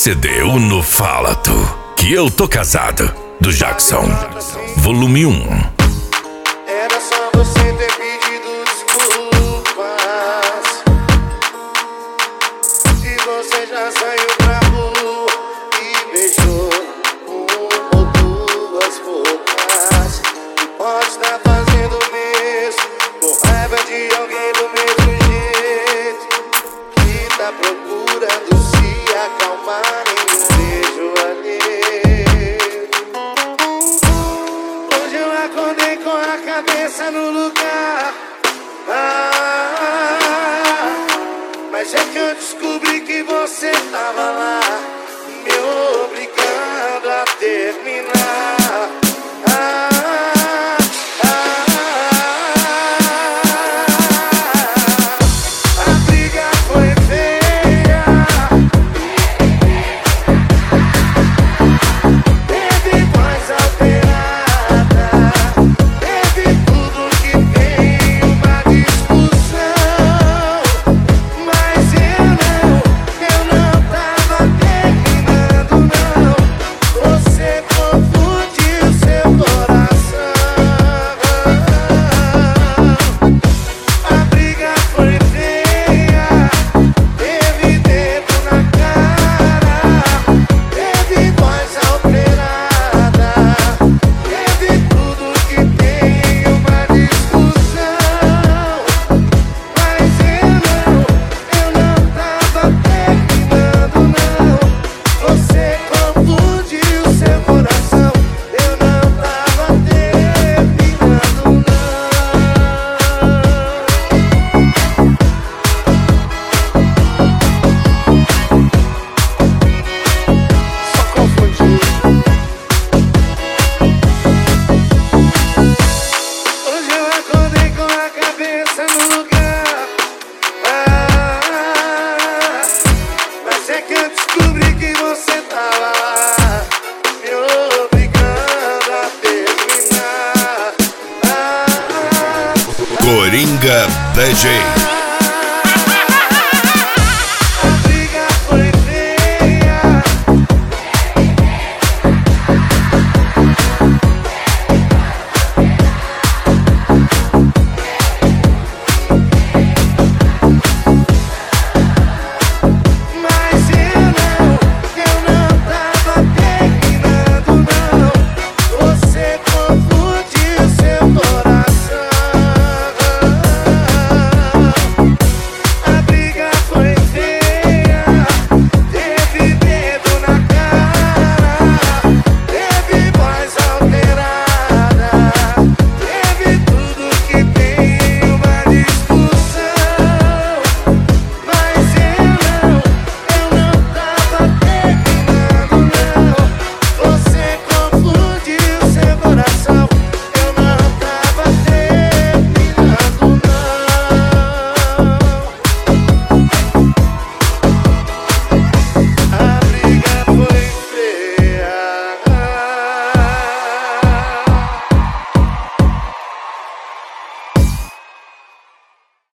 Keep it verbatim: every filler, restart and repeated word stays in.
C D Uno Fala Tu, que eu tô casado, do Jackson, volume um. Era só você ter pedido desculpas, e você já saiu pra rua e beijou uma ou duas bocas. E pode estar fazendo o mesmo, com raiva de alguém do mesmo jeito, que tá procurando se acalmar em um beijo alheio. Hoje eu acordei com a cabeça no lugar, ah, mas é que eu descobri que você tava lá, me obrigando a terminar. Ah, Coringa D J.